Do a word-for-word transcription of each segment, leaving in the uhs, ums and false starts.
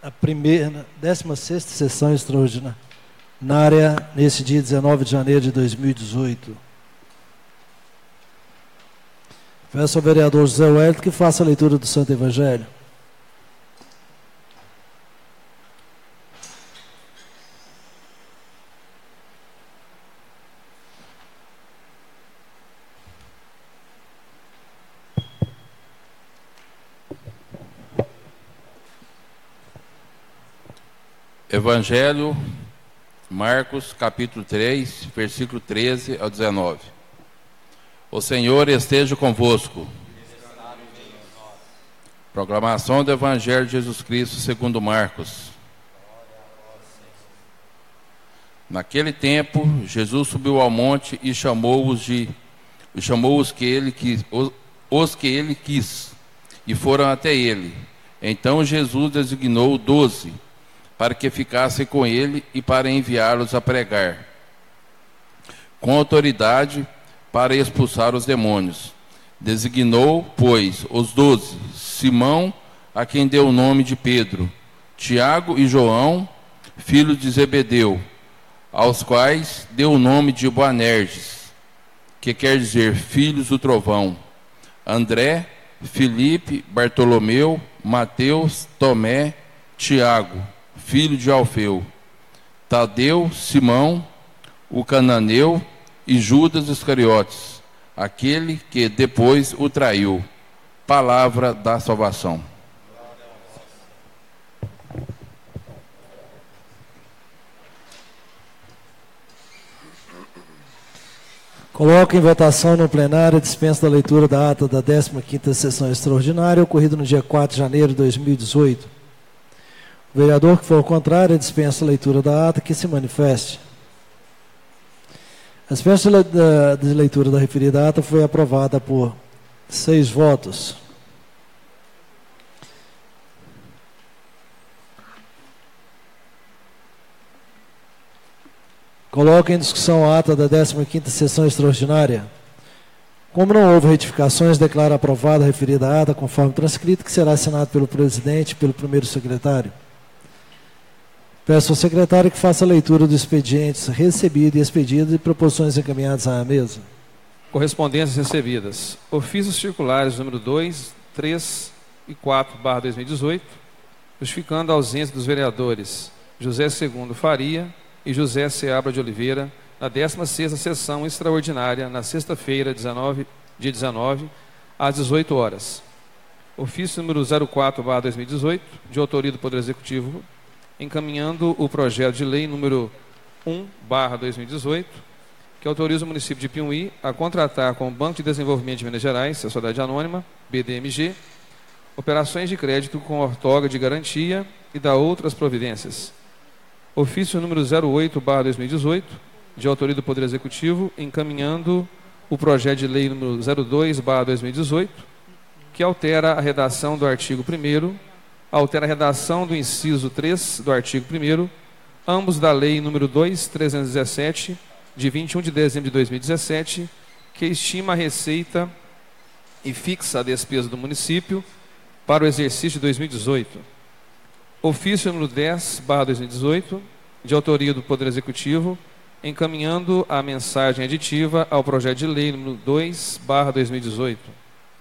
a primeira, décima sexta sessão extraordinária, nesse dia dezenove de janeiro de dois mil e dezoito. Peço ao vereador José Wellington que faça a leitura do Santo Evangelho. Evangelho, Marcos, capítulo três, versículo treze ao dezenove. O Senhor esteja convosco. Proclamação do Evangelho de Jesus Cristo segundo Marcos. Naquele tempo, Jesus subiu ao monte e chamou-os de chamou os que ele quis, os, os que ele quis, e foram até ele. Então Jesus designou doze para que ficassem com ele e para enviá-los a pregar, com autoridade para expulsar os demônios. Designou, pois, os doze: Simão, a quem deu o nome de Pedro, Tiago e João, filhos de Zebedeu, aos quais deu o nome de Boanerges, que quer dizer filhos do trovão, André, Filipe, Bartolomeu, Mateus, Tomé, Tiago, filho de Alfeu, Tadeu, Simão, o cananeu, e Judas Iscariotes, aquele que depois o traiu. Palavra da salvação. Coloco em votação no plenário a dispensa da leitura da ata da décima quinta sessão extraordinária, ocorrida no dia quatro de janeiro de dois mil e dezoito. O vereador que for contrário à dispensa da leitura da ata, que se manifeste. A dispensa de leitura da referida ata foi aprovada por seis votos. Coloco em discussão a ata da décima quinta sessão extraordinária. Como não houve retificações, declaro aprovada a referida ata conforme transcrito, que será assinado pelo presidente e pelo primeiro secretário. Peço ao secretário que faça a leitura dos expedientes recebidos e expedidos e proposições encaminhadas à mesa. Correspondências recebidas. Ofícios circulares número dois, três e quatro, barra dois mil e dezoito, justificando a ausência dos vereadores José Segundo Faria e José Seabra de Oliveira na décima sexta sessão extraordinária, na sexta-feira, dia dezenove, às dezoito horas. Ofício número zero quatro, barra dois mil e dezoito, de autoria do Poder Executivo, encaminhando o projeto de lei número um, barra dois mil e dezoito, que autoriza o município de Piumhi a contratar com o Banco de Desenvolvimento de Minas Gerais, Sociedade Anônima, B D M G, operações de crédito com ortoga de garantia e da outras providências. Ofício número zero oito, barra dois mil e dezoito, de autoria do Poder Executivo, encaminhando o projeto de lei número zero dois, barra dois mil e dezoito, que altera a redação do artigo primeiro, altera a redação do inciso três do artigo primeiro, ambos da lei número dois mil trezentos e dezessete, de vinte e um de dezembro de dois mil e dezessete, que estima a receita e fixa a despesa do município para o exercício de dois mil e dezoito. Ofício número dez, barra dois mil e dezoito, de autoria do Poder Executivo, encaminhando a mensagem aditiva ao projeto de lei número dois, barra dois mil e dezoito.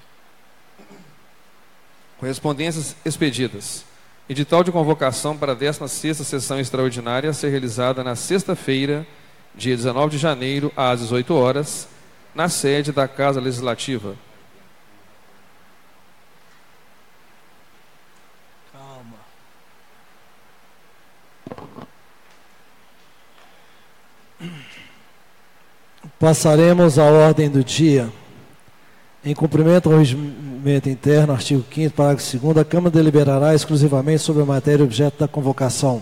Correspondências expedidas. Edital de convocação para a décima sexta sessão extraordinária a ser realizada na sexta-feira, dia dezenove de janeiro, às dezoito horas, na sede da Casa Legislativa. Calma. Passaremos à ordem do dia. Em cumprimento ao regimento interno, artigo quinto, parágrafo segundo, a Câmara deliberará exclusivamente sobre a matéria objeto da convocação.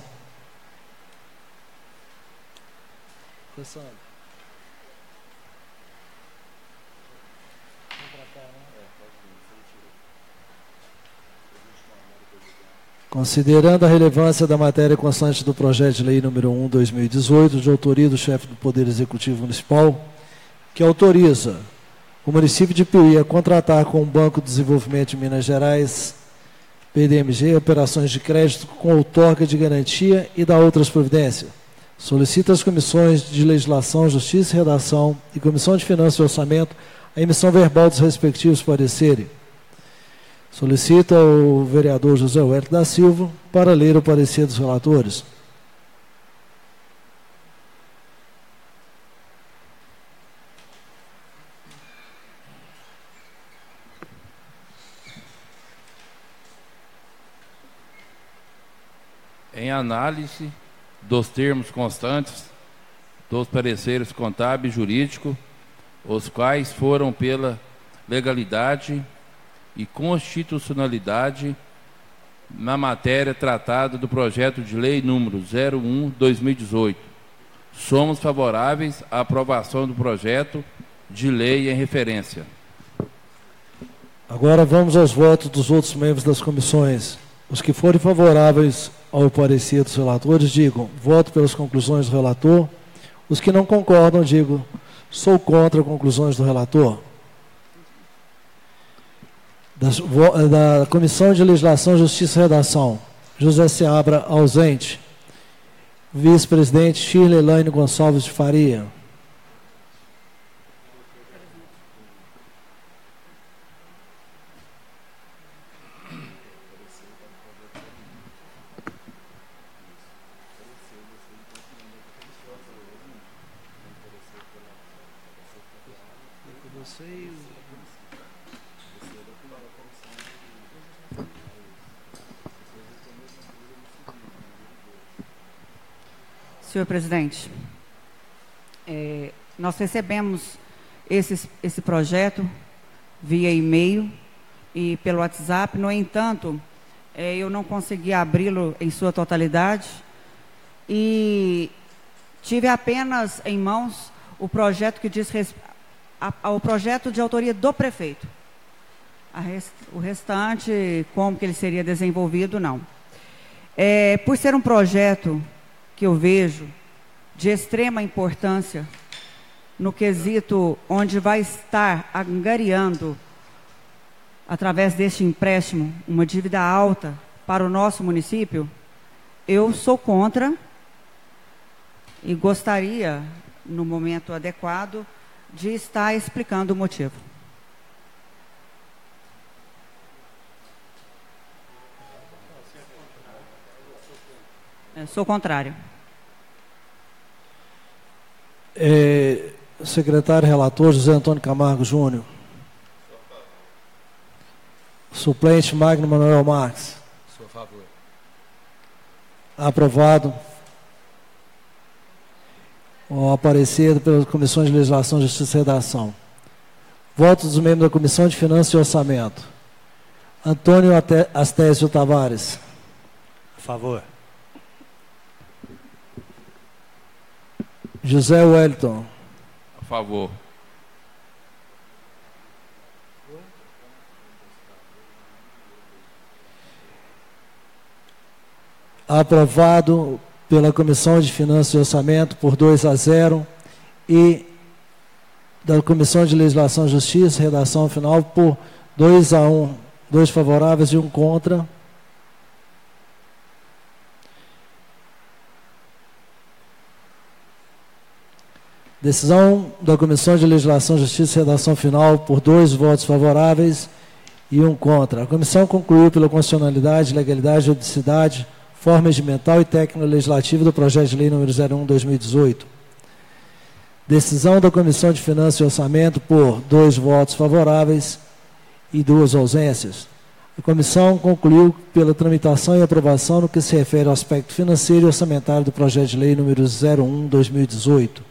Considerando a relevância da matéria constante do projeto de lei número um, dois mil e dezoito, de autoria do chefe do Poder Executivo Municipal, que autoriza o município de Piumhi a contratar com o Banco de Desenvolvimento de Minas Gerais P D M G, operações de crédito com outorga de garantia e da outras providências. Solicita às comissões de Legislação, Justiça e Redação e Comissão de Finanças e Orçamento a emissão verbal dos respectivos pareceres. Solicita o vereador José Wellington da Silva para ler o parecer dos relatores. Em análise dos termos constantes dos pareceres contábil e jurídico, os quais foram pela legalidade e constitucionalidade na matéria tratada do projeto de lei número zero um barra dois mil e dezoito. Somos favoráveis à aprovação do projeto de lei em referência. Agora vamos aos votos dos outros membros das comissões. Os que forem favoráveis ao parecer dos relatores, digam voto pelas conclusões do relator. Os que não concordam, digam sou contra as conclusões do relator. Das, da Comissão de Legislação, Justiça e Redação, José Seabra, ausente. Vice-presidente Shirley Elaine Gonçalves de Faria. Senhor presidente, é, nós recebemos esse, esse projeto via e-mail e pelo WhatsApp. No entanto, é, eu não consegui abri-lo em sua totalidade e tive apenas em mãos o projeto que diz res, a, ao projeto de autoria do prefeito. A rest, o restante, como que ele seria desenvolvido, não. É, por ser um projeto que eu vejo de extrema importância no quesito onde vai estar angariando, através deste empréstimo, uma dívida alta para o nosso município, eu sou contra e gostaria, no momento adequado, de estar explicando o motivo. Eu sou contrário. É, secretário relator José Antônio Camargo Júnior. Suplente Magno Manuel Marques. Sou a favor. Aprovado. O aparecido pelas comissões de Legislação, Justiça e Redação. Votos dos membros da Comissão de Finanças e Orçamento. Antônio Astésio Tavares. A favor. José Wellington. A favor. Aprovado pela Comissão de Finanças e Orçamento por dois a zero e da Comissão de Legislação e Justiça, redação final, por dois a um, dois favoráveis e um contra. Decisão da Comissão de Legislação, Justiça e Redação Final por dois votos favoráveis e um contra. A comissão concluiu pela constitucionalidade, legalidade, juridicidade, forma regimental e técnico-legislativa do projeto de lei número zero um barra dois mil e dezoito. Decisão da Comissão de Finanças e Orçamento por dois votos favoráveis e duas ausências. A comissão concluiu pela tramitação e aprovação no que se refere ao aspecto financeiro e orçamentário do projeto de lei número zero um barra dois mil e dezoito.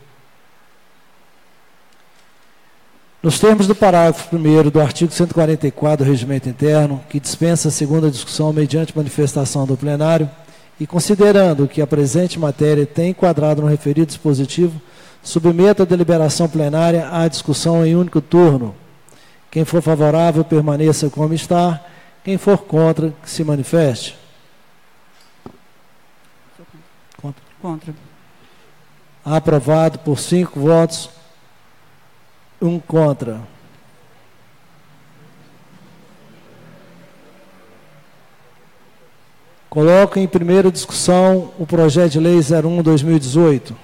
Nos termos do parágrafo primeiro do artigo cento e quarenta e quatro do Regimento Interno, que dispensa a segunda discussão mediante manifestação do plenário, e considerando que a presente matéria tem enquadrado no referido dispositivo, submeto a deliberação plenária à discussão em único turno. Quem for favorável, permaneça como está. Quem for contra, que se manifeste. Contra. Contra. Aprovado por cinco votos. Um contra. Coloco em primeira discussão o projeto de lei zero um barra dois mil e dezoito.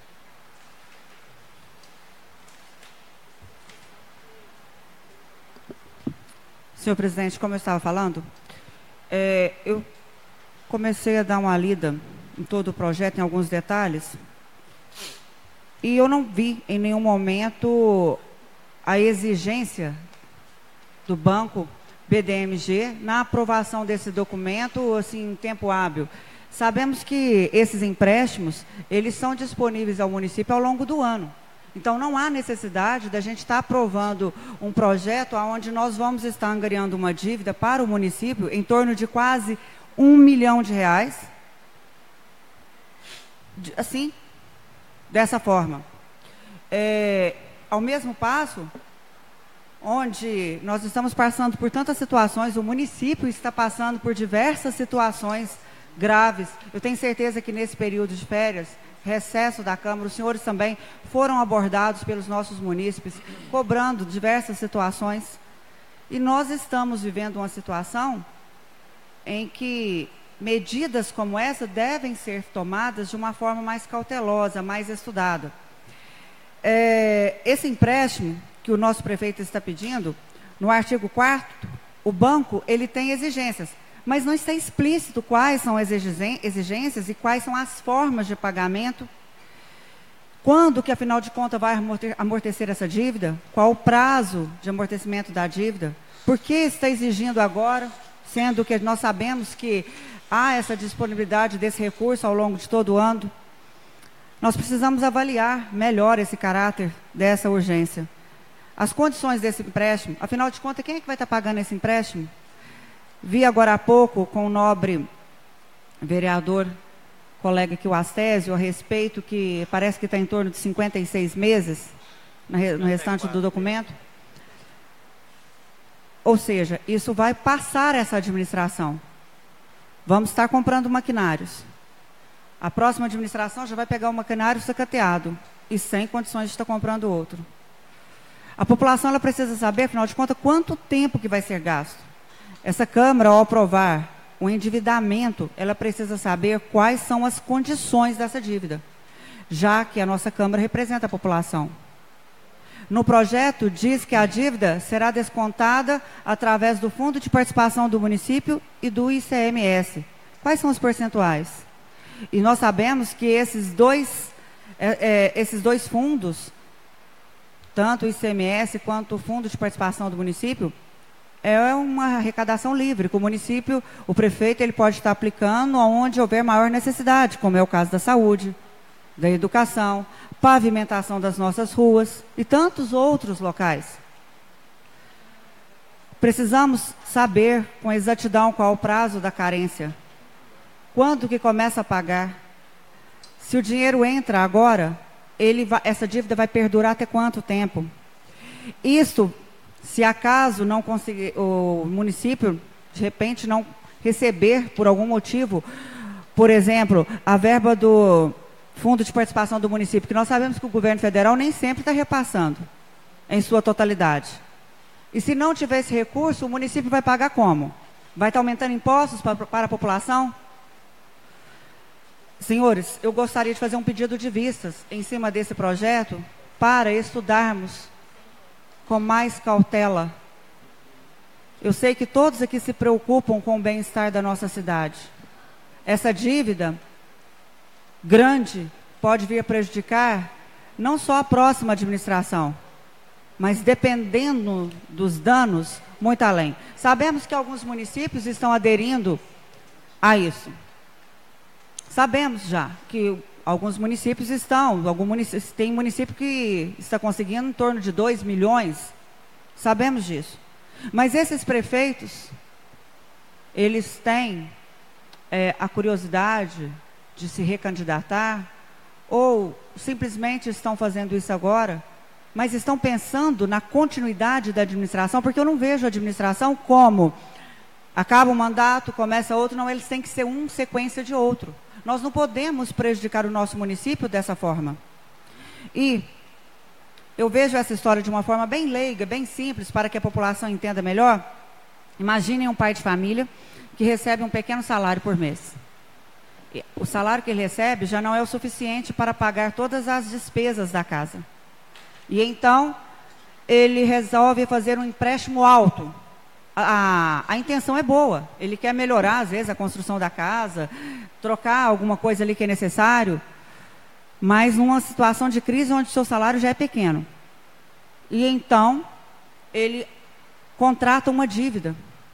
Senhor presidente, como eu estava falando, é, eu comecei a dar uma lida em todo o projeto, em alguns detalhes, e eu não vi em nenhum momento a exigência do banco B D M G na aprovação desse documento, assim, em tempo hábil. Sabemos que esses empréstimos, eles são disponíveis ao município ao longo do ano. Então, não há necessidade da gente estar aprovando um projeto onde nós vamos estar angariando uma dívida para o município em torno de quase um milhão de reais, assim, dessa forma. É, ao mesmo passo, onde nós estamos passando por tantas situações, o município está passando por diversas situações graves. Eu tenho certeza que nesse período de férias, recesso da Câmara, os senhores também foram abordados pelos nossos munícipes, cobrando diversas situações. E nós estamos vivendo uma situação em que medidas como essa devem ser tomadas de uma forma mais cautelosa, mais estudada. É, esse empréstimo que o nosso prefeito está pedindo, no artigo quarto, o banco ele tem exigências, mas não está explícito quais são as exigências e quais são as formas de pagamento, quando que, afinal de contas, vai amortecer essa dívida, qual o prazo de amortecimento da dívida, por que está exigindo agora, sendo que nós sabemos que há essa disponibilidade desse recurso ao longo de todo o ano. Nós precisamos avaliar melhor esse caráter dessa urgência. As condições desse empréstimo, afinal de contas, quem é que vai estar pagando esse empréstimo? Vi agora há pouco com o nobre vereador, colega aqui, o Astésio, a respeito que parece que está em torno de cinquenta e seis meses no restante do documento. Ou seja, isso vai passar essa administração. Vamos estar comprando maquinários. A próxima administração já vai pegar o maquinário sacateado e sem condições de estar comprando outro. A população ela precisa saber, afinal de contas, quanto tempo que vai ser gasto. Essa Câmara, ao aprovar o endividamento, ela precisa saber quais são as condições dessa dívida, já que a nossa Câmara representa a população. No projeto, diz que a dívida será descontada através do Fundo de Participação do Município e do I C M S. Quais são os percentuais? E nós sabemos que esses dois, é, é, esses dois fundos, tanto o I C M S quanto o Fundo de Participação do Município, é uma arrecadação livre, que o município, o prefeito, ele pode estar aplicando onde houver maior necessidade, como é o caso da saúde, da educação, pavimentação das nossas ruas e tantos outros locais. Precisamos saber com exatidão qual o prazo da carência, quando que começa a pagar. Se o dinheiro entra agora, ele vai, essa dívida vai perdurar até quanto tempo? Isso, se acaso não conseguir, o município, de repente, não receber por algum motivo, por exemplo, a verba do Fundo de Participação do Município, que nós sabemos que o governo federal nem sempre está repassando em sua totalidade. E se não tiver esse recurso, o município vai pagar como? Vai estar aumentando impostos para, para a população? Senhores, eu gostaria de fazer um pedido de vistas em cima desse projeto para estudarmos com mais cautela. Eu sei que todos aqui se preocupam com o bem-estar da nossa cidade. Essa dívida grande pode vir a prejudicar não só a próxima administração, mas dependendo dos danos, muito além. Sabemos que alguns municípios estão aderindo a isso. Sabemos já que alguns municípios estão, algum município, tem município que está conseguindo em torno de dois milhões, sabemos disso. Mas esses prefeitos, eles têm é, a curiosidade de se recandidatar, ou simplesmente estão fazendo isso agora, mas estão pensando na continuidade da administração, porque eu não vejo a administração como acaba um mandato, começa outro, não, eles têm que ser um sequência de outro. Nós não podemos prejudicar o nosso município dessa forma. E eu vejo essa história de uma forma bem leiga, bem simples, para que a população entenda melhor. Imaginem um pai de família que recebe um pequeno salário por mês. O salário que ele recebe já não é o suficiente para pagar todas as despesas da casa. E então, ele resolve fazer um empréstimo alto. A, a, a intenção é boa. Ele quer melhorar, às vezes, a construção da casa, trocar alguma coisa ali que é necessário, mas numa situação de crise onde o seu salário já é pequeno. E então, ele contrata uma dívida.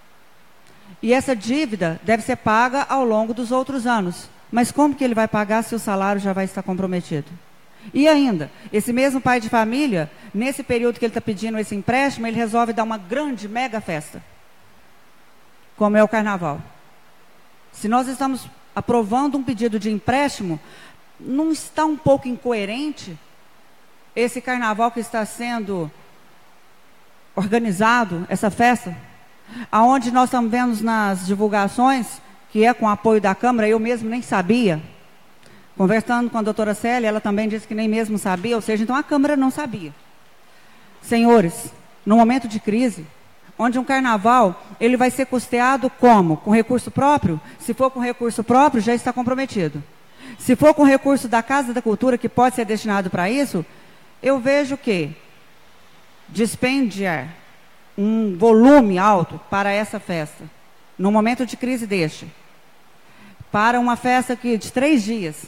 E essa dívida deve ser paga ao longo dos outros anos. Mas como que ele vai pagar se o salário já vai estar comprometido? E ainda, esse mesmo pai de família, nesse período que ele está pedindo esse empréstimo, ele resolve dar uma grande, mega festa, como é o carnaval. Se nós estamos aprovando um pedido de empréstimo, não está um pouco incoerente esse carnaval que está sendo organizado, essa festa? Aonde nós estamos vendo nas divulgações, que é com apoio da Câmara, eu mesmo nem sabia. Conversando com a doutora Célia, ela também disse que nem mesmo sabia, ou seja, então a Câmara não sabia. Senhores, no momento de crise, onde um carnaval, ele vai ser custeado como? Com recurso próprio? Se for com recurso próprio, já está comprometido. Se for com recurso da Casa da Cultura, que pode ser destinado para isso, eu vejo que dispendiar um volume alto para essa festa, no momento de crise deste, para uma festa que, de três dias,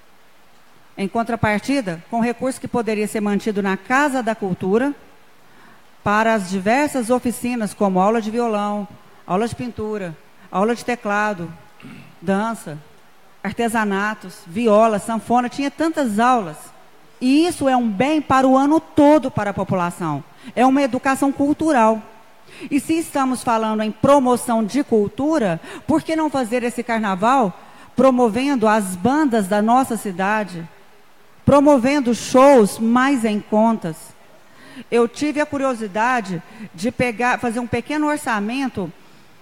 em contrapartida, com recurso que poderia ser mantido na Casa da Cultura, para as diversas oficinas, como aula de violão, aula de pintura, aula de teclado, dança, artesanatos, viola, sanfona, tinha tantas aulas. E isso é um bem para o ano todo para a população. É uma educação cultural. E se estamos falando em promoção de cultura, por que não fazer esse carnaval promovendo as bandas da nossa cidade, promovendo shows mais em contas? Eu tive a curiosidade de pegar, fazer um pequeno orçamento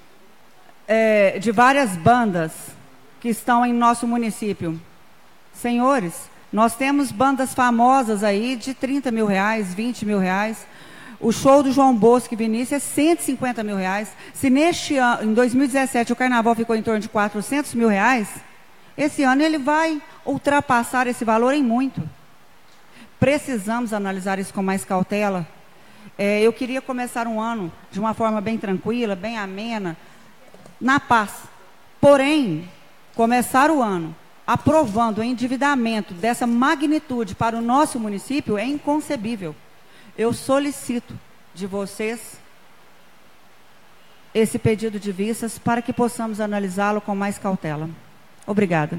é, de várias bandas que estão em nosso município. Senhores, nós temos bandas famosas aí de trinta mil reais, vinte mil reais. O show do João Bosco e Vinícius é cento e cinquenta mil reais. Se neste ano, em dois mil e dezessete, o carnaval ficou em torno de quatrocentos mil reais, esse ano ele vai ultrapassar esse valor em muito. Precisamos analisar isso com mais cautela. É, eu queria começar um ano de uma forma bem tranquila, bem amena, na paz. Porém, começar o ano aprovando o endividamento dessa magnitude para o nosso município é inconcebível. Eu solicito de vocês esse pedido de vistas para que possamos analisá-lo com mais cautela. Obrigada.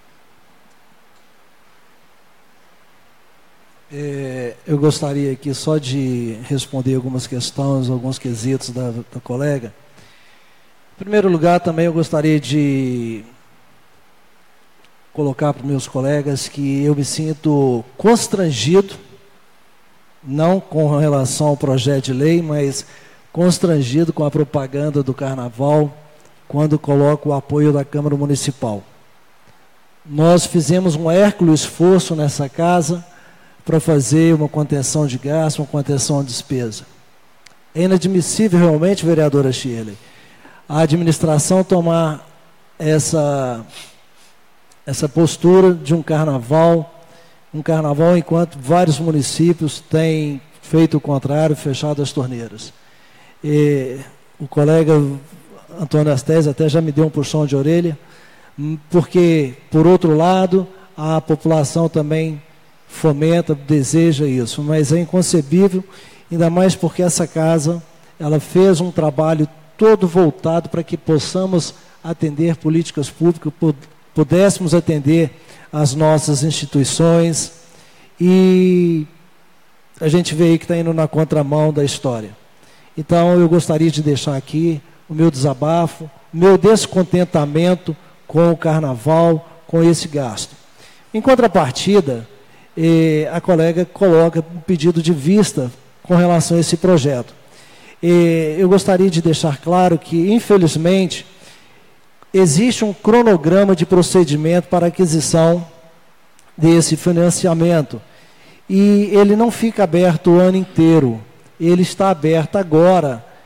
É, eu gostaria aqui só de responder algumas questões, alguns quesitos da, da colega. Em primeiro lugar, também eu gostaria de colocar para os meus colegas que eu me sinto constrangido, não com relação ao projeto de lei, mas constrangido com a propaganda do carnaval, quando coloco o apoio da Câmara Municipal. Nós fizemos um hércules esforço nessa casa para fazer uma contenção de gasto, uma contenção de despesa. É inadmissível realmente, vereadora Shirley, a administração tomar essa, essa postura de um carnaval, um carnaval enquanto vários municípios têm feito o contrário, fechado as torneiras. E o colega Antônio Astes até já me deu um puxão de orelha, porque, por outro lado, a população também fomenta, deseja isso, mas é inconcebível, ainda mais porque essa casa, ela fez um trabalho todo voltado para que possamos atender políticas públicas, pudéssemos atender as nossas instituições, e a gente vê aí que está indo na contramão da história. Então, eu gostaria de deixar aqui o meu desabafo, o meu descontentamento com o carnaval, com esse gasto. Em contrapartida, eh, a colega coloca um pedido de vista com relação a esse projeto. Eh, eu gostaria de deixar claro que, infelizmente, existe um cronograma de procedimento para aquisição desse financiamento. E ele não fica aberto o ano inteiro. Ele está aberto agora,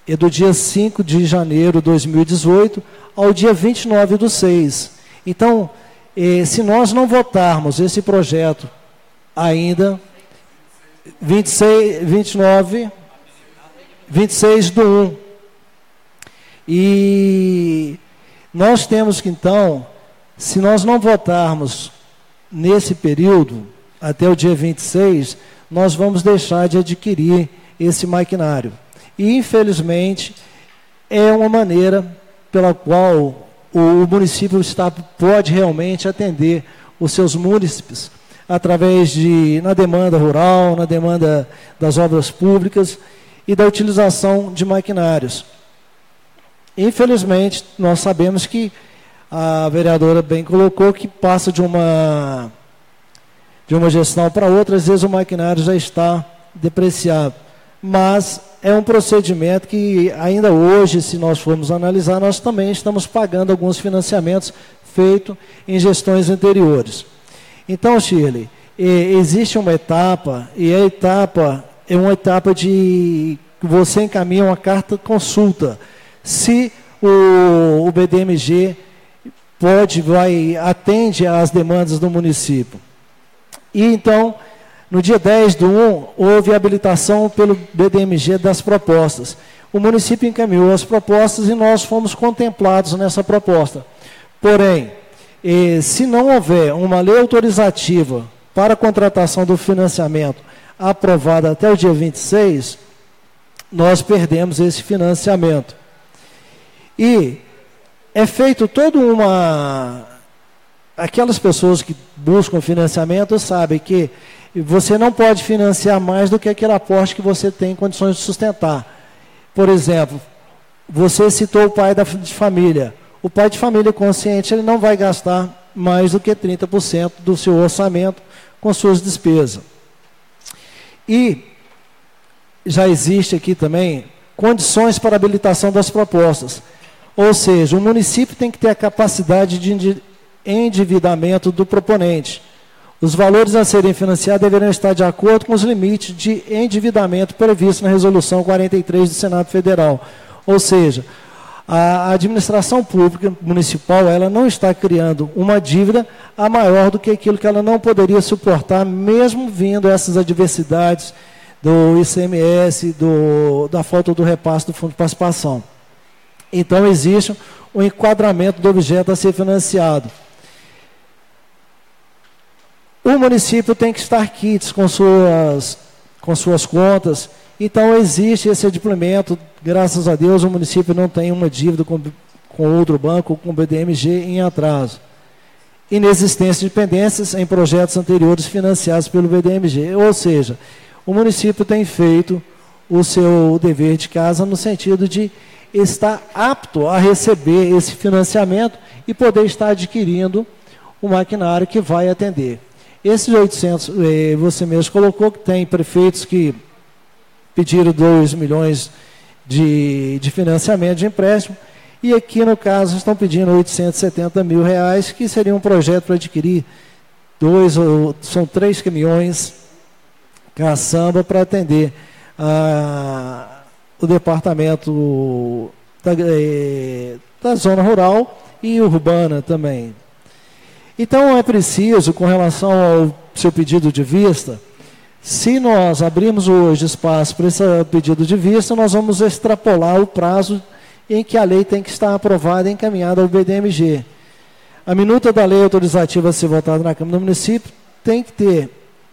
é do dia cinco de janeiro de dois mil e dezoito ao dia vinte e nove do seis. Então, eh, se nós não votarmos esse projeto ainda, vinte e seis, vinte e nove, vinte e seis do um, e nós temos que, então, se nós não votarmos nesse período, até o dia vinte e seis, nós vamos deixar de adquirir esse maquinário. E, infelizmente, é uma maneira pela qual o município está, pode realmente atender os seus munícipes, através de, na demanda rural, na demanda das obras públicas e da utilização de maquinários. Infelizmente, nós sabemos que a vereadora bem colocou que passa de uma, de uma gestão para outra, às vezes o maquinário já está depreciado. Mas é um procedimento que ainda hoje, se nós formos analisar, nós também estamos pagando alguns financiamentos feitos em gestões anteriores. Então, Shirley, existe uma etapa, e a etapa é uma etapa de que você encaminha uma carta consulta. Se o, o B D M G pode, vai, atende às demandas do município. E então, no dia dez do um, houve habilitação pelo B D M G das propostas. O município encaminhou as propostas e nós fomos contemplados nessa proposta. Porém, eh, se não houver uma lei autorizativa para a contratação do financiamento aprovada até o dia vinte e seis, nós perdemos esse financiamento. E é feito toda uma... Aquelas pessoas que buscam financiamento sabem que você não pode financiar mais do que aquele aporte que você tem condições de sustentar. Por exemplo, você citou o pai da, de família. O pai de família consciente, ele não vai gastar mais do que trinta por cento do seu orçamento com suas despesas. E já existe aqui também condições para habilitação das propostas. Ou seja, o município tem que ter a capacidade de endividamento do proponente. Os valores a serem financiados deverão estar de acordo com os limites de endividamento previstos na Resolução quarenta e três do Senado Federal. Ou seja, a administração pública municipal, ela não está criando uma dívida a maior do que aquilo que ela não poderia suportar, mesmo vindo essas adversidades do I C M S, do, da falta do repasse do Fundo de Participação. Então, existe um enquadramento do objeto a ser financiado. O município tem que estar quites com suas, com suas contas. Então, existe esse adimplemento. Graças a Deus, o município não tem uma dívida com, com outro banco, com o B D M G em atraso. Inexistência de pendências em projetos anteriores financiados pelo B D M G. Ou seja, o município tem feito o seu dever de casa no sentido de estar apto a receber esse financiamento e poder estar adquirindo o maquinário que vai atender. Esses oitocentos, eh, você mesmo colocou que tem prefeitos que pediram dois milhões de, de financiamento de empréstimo, e aqui no caso estão pedindo oitocentos e setenta mil reais, que seria um projeto para adquirir dois, ou, são três caminhões caçamba para atender a, o departamento da, eh, da zona rural e urbana também. Então, é preciso, com relação ao seu pedido de vista, se nós abrirmos hoje espaço para esse pedido de vista, nós vamos extrapolar o prazo em que a lei tem que estar aprovada e encaminhada ao B D M G. A minuta da lei autorizativa a ser votada na Câmara do Município tem que ter,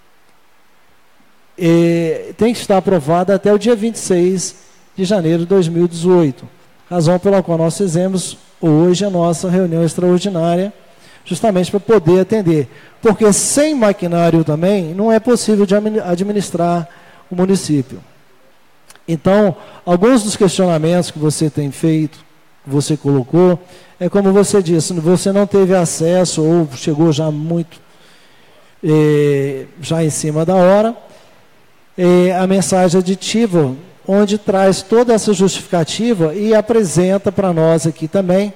eh, tem que estar aprovada até o dia vinte e seis de janeiro de dois mil e dezoito, razão pela qual nós fizemos hoje a nossa reunião extraordinária, justamente para poder atender. Porque sem maquinário também não é possível de administrar o município. Então, alguns dos questionamentos que você tem feito, que você colocou, é como você disse, você não teve acesso ou chegou já muito, eh, já em cima da hora, eh, a mensagem aditiva, onde traz toda essa justificativa e apresenta para nós aqui também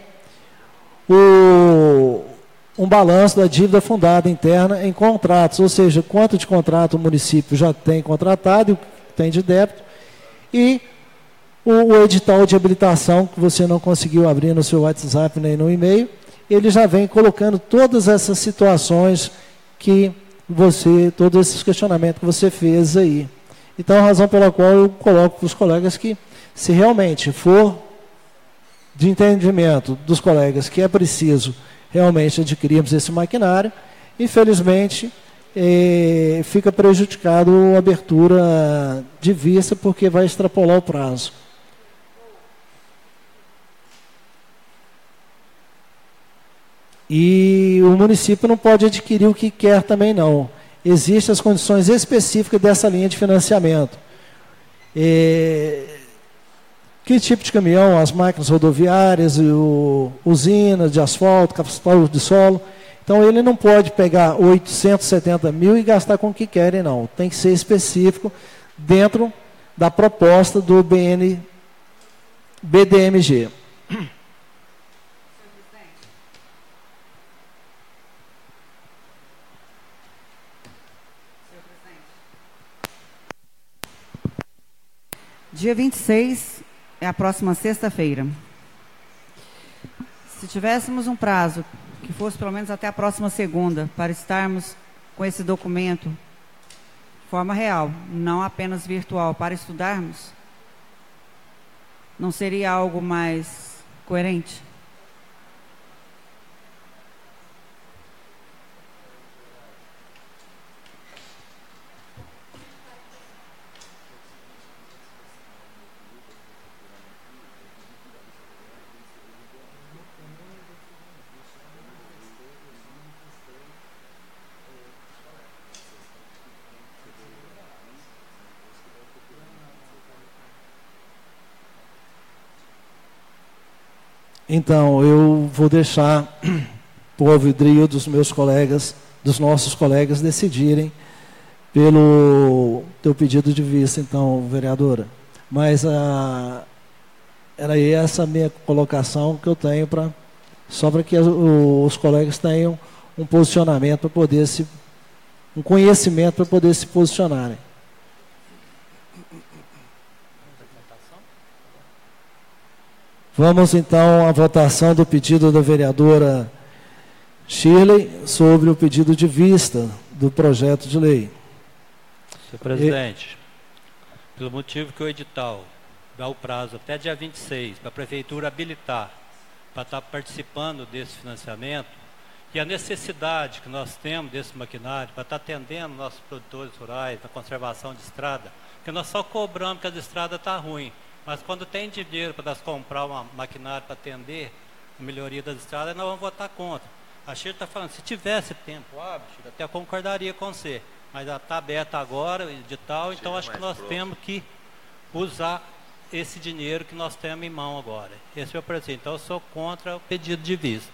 o... um balanço da dívida fundada interna em contratos, ou seja, quanto de contrato o município já tem contratado, tem de débito, e o, o edital de habilitação, que você não conseguiu abrir no seu WhatsApp nem no e-mail, ele já vem colocando todas essas situações que você, todos esses questionamentos que você fez aí. Então, a razão pela qual eu coloco para os colegas que, se realmente for de entendimento dos colegas que é preciso realmente adquirirmos esse maquinário, infelizmente, eh, fica prejudicado a abertura de vista, porque vai extrapolar o prazo. E o município não pode adquirir o que quer também, não. Existem as condições específicas dessa linha de financiamento. É, que tipo de caminhão? As máquinas rodoviárias, o, usinas de asfalto, capacitor de solo. Então, ele não pode pegar oitocentos e setenta mil e gastar com o que querem, não. Tem que ser específico dentro da proposta do B N, B D M G. Dia vinte e seis é a próxima sexta-feira. Se tivéssemos um prazo que fosse pelo menos até a próxima segunda para estarmos com esse documento de forma real, não apenas virtual, para estudarmos, não seria algo mais coerente? Então, eu vou deixar para o ouvidrio dos meus colegas, dos nossos colegas, decidirem pelo teu pedido de vista, então, vereadora. Mas a, era essa a minha colocação que eu tenho, pra, só para que os colegas tenham um posicionamento para poder se, um conhecimento para poder se posicionarem. Vamos, então, à votação do pedido da vereadora Shirley sobre o pedido de vista do projeto de lei. Senhor presidente, e... pelo motivo que o edital dá o prazo até dia vinte e seis para a prefeitura habilitar para estar participando desse financiamento, e a necessidade que nós temos desse maquinário para estar atendendo nossos produtores rurais na conservação de estrada, porque nós só cobramos que a estrada está ruim. Mas quando tem dinheiro para nós comprar uma maquinário para atender a melhoria das estradas, nós vamos votar contra. A Shirley está falando, se tivesse tempo hábil, Shirley, até concordaria com você. Mas já está aberta agora o edital, então acho que nós temos que usar esse dinheiro que nós temos em mão agora. Esse é o presidente. Então eu sou contra o pedido de vista.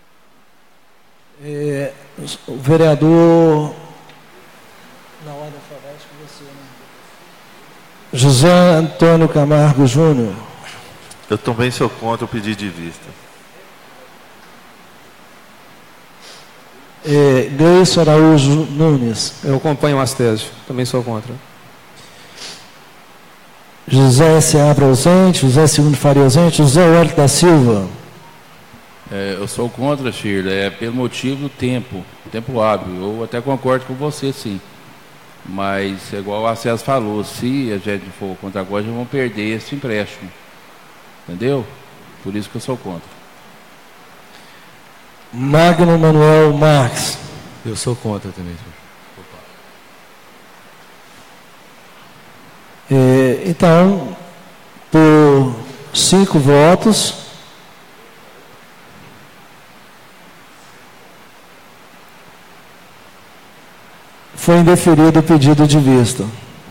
É, o vereador... Na ordem alfabética, você, né? José Antônio Camargo Júnior. Eu também sou contra o pedido de vista. É, Gleison Araújo Nunes. Eu acompanho o Astésio, também sou contra. José Seabra ausente, José Segundo Faria ausente, José Hélio da Silva. É, eu sou contra, Shirley, é pelo motivo do tempo, tempo hábil. Eu até concordo com você, sim. Mas, igual o Acesso falou, se a gente for contra agora, já vamos perder esse empréstimo. Entendeu? Por isso que eu sou contra. Magno Manuel Marques. Eu sou contra também. É, então, por cinco votos, foi indeferido o pedido de vista.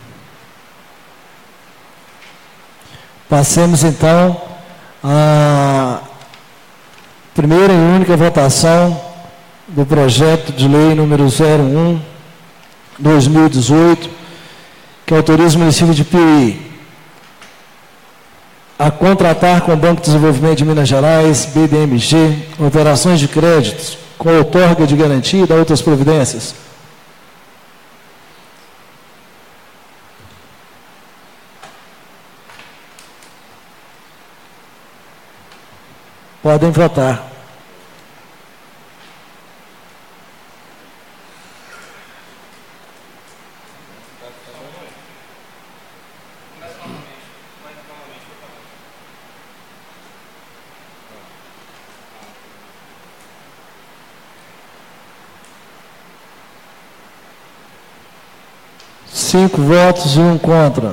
Passemos, então, à primeira e única votação do projeto de lei número zero um, dois mil e dezoito, que autoriza o município de Piuí a contratar com o Banco de Desenvolvimento de Minas Gerais, B D M G, operações de créditos com outorga de garantia e outras providências. Podem votar. Cinco votos e um contra.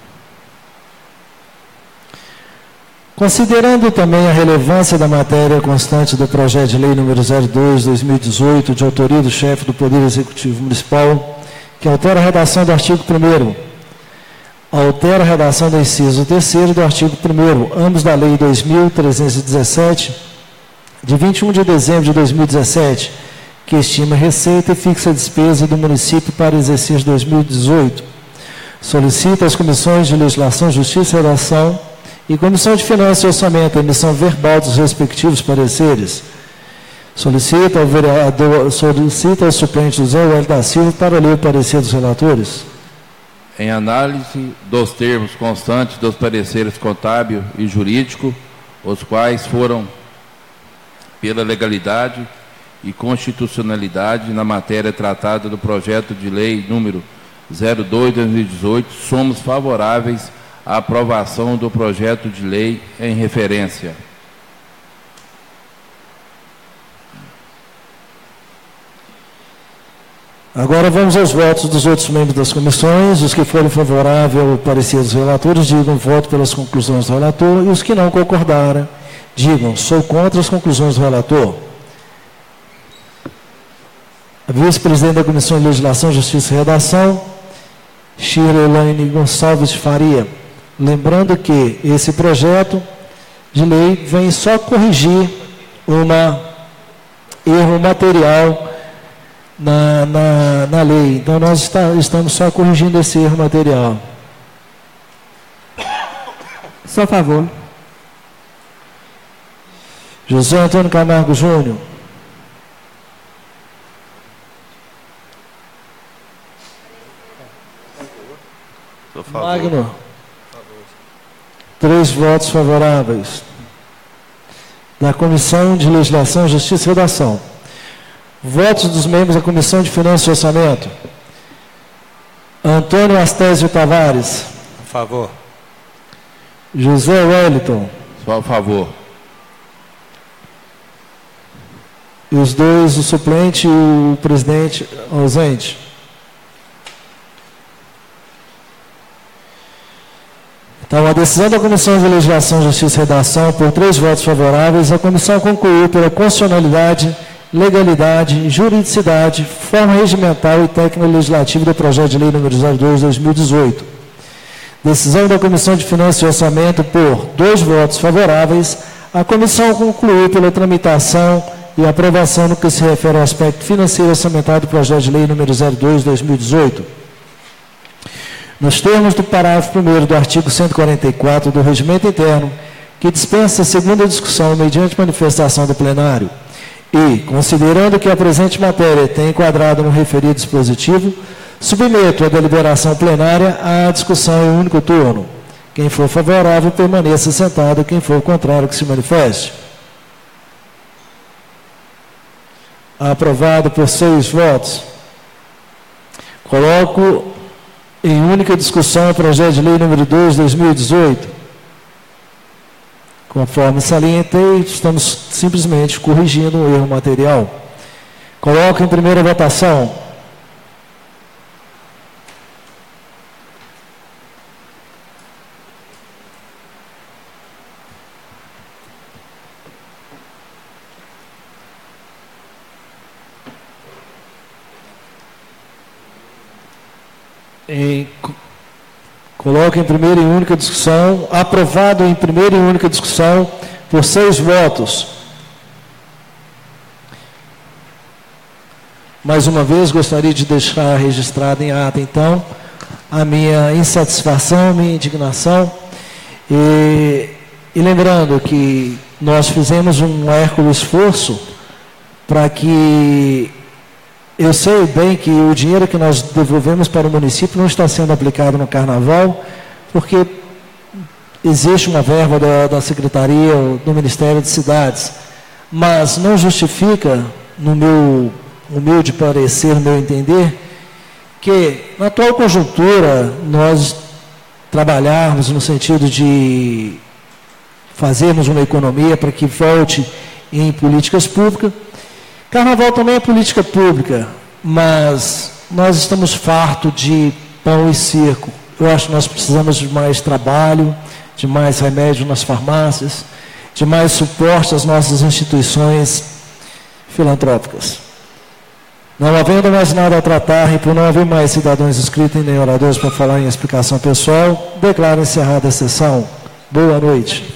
Considerando também a relevância da matéria constante do projeto de lei número zero dois barra dois mil e dezoito, de autoria do chefe do Poder Executivo Municipal, que altera a redação do artigo primeiro, altera a redação do inciso terceiro do artigo primeiro, ambos da Lei dois mil trezentos e dezessete, de vinte e um de dezembro de dois mil e dezessete, que estima a receita e fixa a despesa do município para o exercício dois mil e dezoito. Solicita às comissões de Legislação, Justiça e Redação e Comissão de Finanças e Orçamento a emissão verbal dos respectivos pareceres. Solicita ao vereador, solicita ao suplente José Wellington da Silva para ler o parecer dos relatores. Em análise dos termos constantes dos pareceres contábil e jurídico, os quais foram pela legalidade e constitucionalidade na matéria tratada do projeto de lei número zero dois barra dois mil e dezoito, somos favoráveis à aprovação do projeto de lei em referência. Agora vamos aos votos dos outros membros das comissões. Os que forem favoráveis ao parecer dos relatores, digam voto pelas conclusões do relator, e os que não concordarem, digam sou contra as conclusões do relator. A vice-presidente da Comissão de Legislação, Justiça e Redação, Shirlene Gonçalves de Faria. Lembrando que esse projeto de lei vem só corrigir um erro material na, na, na lei. Então, nós está, estamos só corrigindo esse erro material. Sou a favor. José Antônio Camargo Júnior. Magno. Três votos favoráveis. Da Comissão de Legislação, Justiça e Redação. Votos dos membros da Comissão de Finanças e Orçamento. Antônio Astésio Tavares. A favor. José Wellington. Só a favor. E os dois, o suplente e o presidente ausente. Então, a decisão da Comissão de Legislação, Justiça e Redação, por três votos favoráveis, a comissão concluiu pela constitucionalidade, legalidade, juridicidade, forma regimental e técnico-legislativa do projeto de lei número zero dois barra dois mil e dezoito. Decisão da Comissão de Finanças e Orçamento, por dois votos favoráveis, a comissão concluiu pela tramitação e aprovação no que se refere ao aspecto financeiro orçamentário do projeto de lei número zero dois barra dois mil e dezoito. Nos termos do parágrafo primeiro do artigo cento e quarenta e quatro do Regimento Interno, que dispensa a segunda discussão mediante manifestação do plenário, e, considerando que a presente matéria tem enquadrado no referido dispositivo, submeto a deliberação plenária à discussão em único turno. Quem for favorável, permaneça sentado. Quem for contrário, que se manifeste. Aprovado por seis votos. Coloco em única discussão o projeto de lei número dois barra dois mil e dezoito. Conforme salientei, estamos simplesmente corrigindo um erro material. Coloco em primeira votação. Em, coloco em primeira e única discussão, aprovado em primeira e única discussão por seis votos. Mais uma vez, gostaria de deixar registrado em ata, então, a minha insatisfação, a minha indignação, e, e lembrando que nós fizemos um hércules esforço para que... Eu sei bem que o dinheiro que nós devolvemos para o município não está sendo aplicado no carnaval, porque existe uma verba da, da Secretaria, do Ministério de Cidades, mas não justifica, no meu humilde parecer, no meu entender, que na atual conjuntura nós trabalharmos no sentido de fazermos uma economia para que volte em políticas públicas. Carnaval também é política pública, mas nós estamos fartos de pão e circo. Eu acho que nós precisamos de mais trabalho, de mais remédio nas farmácias, de mais suporte às nossas instituições filantrópicas. Não havendo mais nada a tratar e por não haver mais cidadãos inscritos e nem oradores para falar em explicação pessoal, declaro encerrada a sessão. Boa noite.